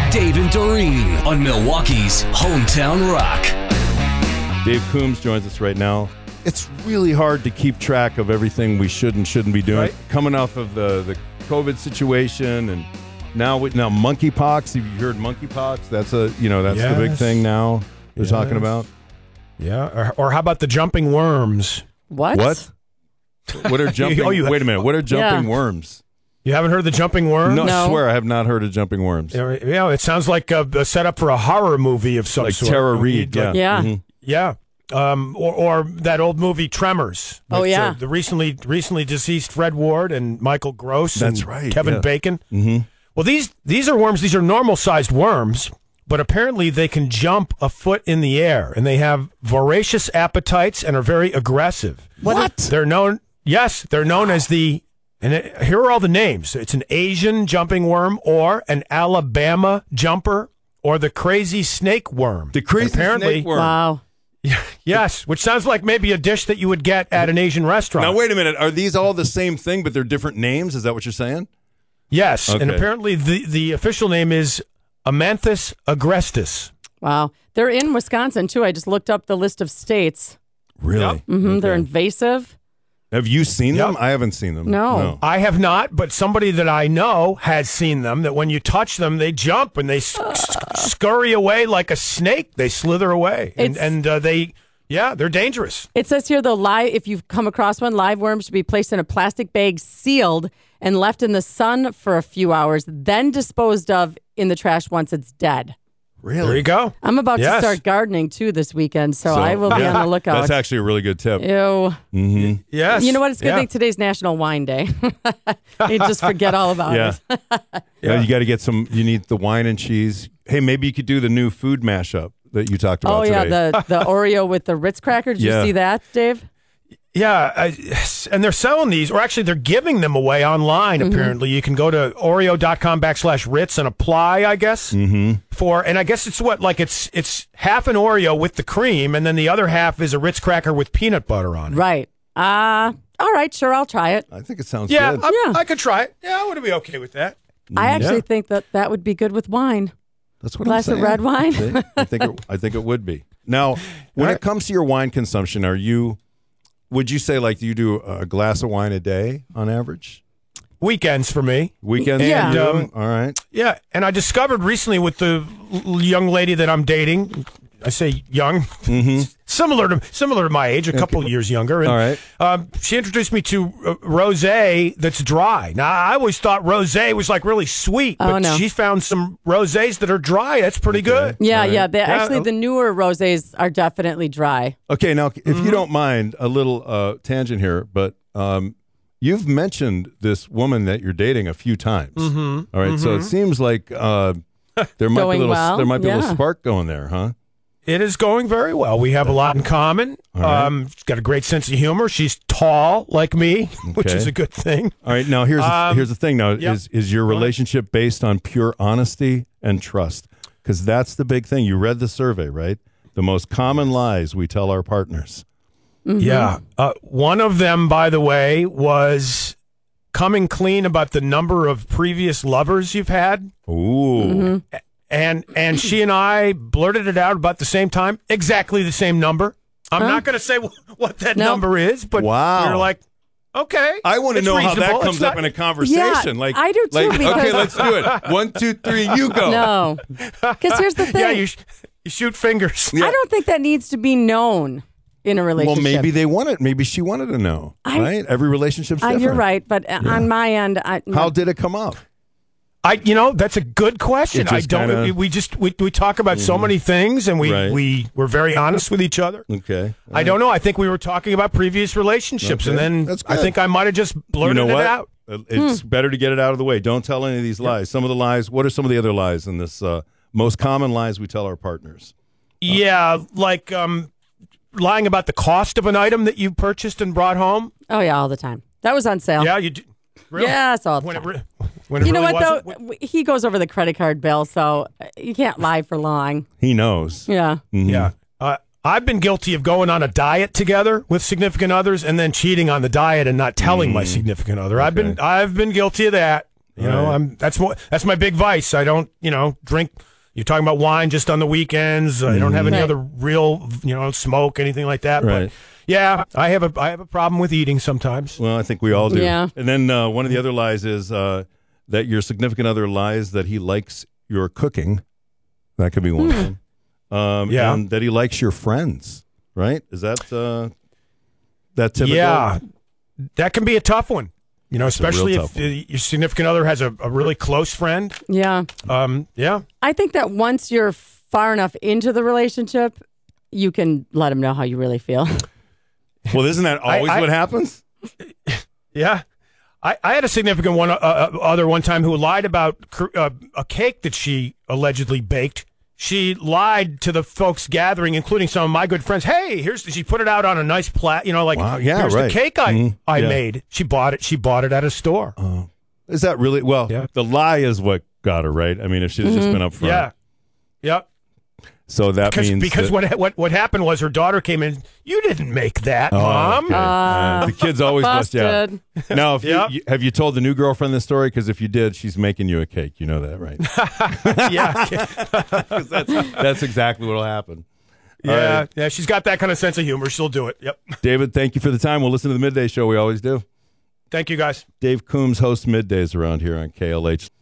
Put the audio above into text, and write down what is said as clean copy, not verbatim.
Dave and Doreen on Milwaukee's Hometown Rock. Dave Coombs joins us right now. It's really hard to keep track of everything we should and shouldn't be doing. Right. Coming off of the COVID situation, and now monkeypox. Have you heard monkeypox? That's the big thing now they're talking about. Yeah, or how about the jumping worms? What are jumping? Wait a minute. What are jumping worms? You haven't heard the jumping worms? No, I swear I have not heard of jumping worms. Yeah, it sounds like a setup for a horror movie of some sort. Like Tara Reid. Yeah. Mm-hmm. Yeah. Or that old movie Tremors. Oh, yeah. The recently deceased Fred Ward and Michael Gross. That's and right. Kevin Bacon. Mm-hmm. Well, these are worms. These are normal-sized worms, but apparently they can jump a foot in the air, and they have voracious appetites and are very aggressive. What? They're known as the... here are all the names. It's an Asian jumping worm, or an Alabama jumper, or the crazy snake worm. The crazy snake worm. Wow. Yes, which sounds like maybe a dish that you would get at an Asian restaurant. Now, wait a minute. Are these all the same thing, but they're different names? Is that what you're saying? Yes, Okay. and apparently the official name is Amanthus agrestis. Wow. They're in Wisconsin, too. I just looked up the list of states. Really? Yep. Mm-hmm. They're invasive. Have you seen them? Yep. I haven't seen them. No. I have not, but somebody that I know has seen them, that when you touch them, they jump and they scurry away like a snake. They slither away. They're dangerous. It says here, though, if you've come across one, live worms should be placed in a plastic bag, sealed, and left in the sun for a few hours, then disposed of in the trash once it's dead. Really? There you go. I'm about to Yes. start gardening, too, this weekend, so I will be on the lookout. That's actually a really good tip. Ew. Mm-hmm. Yes. You know what? It's a good Yeah. thing today's National Wine Day. You just forget all about it. Yeah. You got to get some. You need the wine and cheese. Hey, maybe you could do the new food mashup that you talked about today. the Oreo with the Ritz cracker. Did you see that, Dave? Yeah, and they're selling these, or actually they're giving them away online, apparently. You can go to Oreo.com/Ritz and apply, I guess, and I guess it's half an Oreo with the cream, and then the other half is a Ritz cracker with peanut butter on it. Right. All right, sure, I'll try it. I think it sounds Yeah, good. I could try it. Yeah, I would be okay with that. I actually think that would be good with wine. That's what Glass I'm of saying. red wine? See? I think it would be. Now, when it comes to your wine consumption, would you say like you do a glass of wine a day on average? Weekends for me. Weekends? Yeah. you do? And, all right. Yeah, and I discovered recently with the young lady that I'm dating, I say young, similar to my age, a couple years younger. And, All right. She introduced me to rosé that's dry. Now, I always thought rosé was like really sweet, but no. she's found some rosés that are dry. That's pretty good. Yeah, Right. yeah. Actually, the newer rosés are definitely dry. Okay, now, if you don't mind, a little tangent here, but you've mentioned this woman that you're dating a few times. All right, so it seems like there might be Going well, a little yeah. spark going there, huh? It is going very well. We have a lot in common. right. She's got a great sense of humor. She's tall like me, which Okay. is a good thing. All right, now here's the thing. Now, Yep. is your relationship based on pure honesty and trust? Because that's the big thing. You read the survey, right? The most common lies we tell our partners. Yeah. One of them, by the way, was coming clean about the number of previous lovers you've had. Ooh. And she and I blurted it out about the same time, exactly the same number. I'm not going to say what that number is, but Wow. we were like, okay. I want to it's know how that reasonable. comes It's up not- in a conversation. Yeah, like I do too, Like, because- okay, let's do it. 1, 2, 3, you go. No. Because here's the thing. Yeah, you shoot fingers. I don't think that needs to be known in a relationship. Well, maybe they want it. Maybe she wanted to know. Right? Every relationship's different. You're right, but on my end, How did it come up? That's a good question. It just kinda- We talk about so many things, and Right. we're very honest with each other. Okay. I don't know. I think we were talking about previous relationships, Okay. and then That's I good. think I might have just blurted You know what? it out. It's better to get it out of the way. Don't tell any of these lies. Some of the lies. What are some of the other lies in this? Most common lies we tell our partners. Yeah, like lying about the cost of an item that you purchased and brought home. Oh, yeah, all the time. That was on sale. Yeah, you do. Really? Yes, all the When time. when it You know really what, wasn't? though? He goes over the credit card bill, so you can't lie for long. He knows. Yeah. Yeah. I've been guilty of going on a diet together with significant others and then cheating on the diet and not telling my significant other. I've been guilty of that. You know, that's my big vice. I don't, drink. You're talking about wine just on the weekends. I don't have any other real, smoke, anything like that. Right. But yeah, I have a problem with eating sometimes. Well, I think we all do. Yeah. And then one of the other lies is that your significant other lies that he likes your cooking. That could be one of them. And that he likes your friends. Right? Is that typical? Yeah, that can be a tough one. Especially real if tough one. your significant other has a really close friend. Yeah. Yeah. I think that once you're far enough into the relationship, you can let him know how you really feel. Well, isn't that always what happens? Yeah. I had a significant other one time who lied about a cake that she allegedly baked. She lied to the folks gathering, including some of my good friends. Hey, she put it out on a nice here's the cake I made. She bought it at a store. Is that really? Well, the lie is what got her, right? I mean, if she had just been up front. Yeah. Yep. So that means because what happened was her daughter came in. You didn't make that, Mom. Okay. The kids always bust you out. Now, have you told the new girlfriend this story? Because if you did, she's making you a cake. You know that, right? Yeah. That's exactly what will happen. Yeah, right. yeah. She's got that kind of sense of humor. She'll do it. Yep. David, thank you for the time. We'll listen to the Midday Show. We always do. Thank you, guys. Dave Coombs hosts Middays around here on KLH.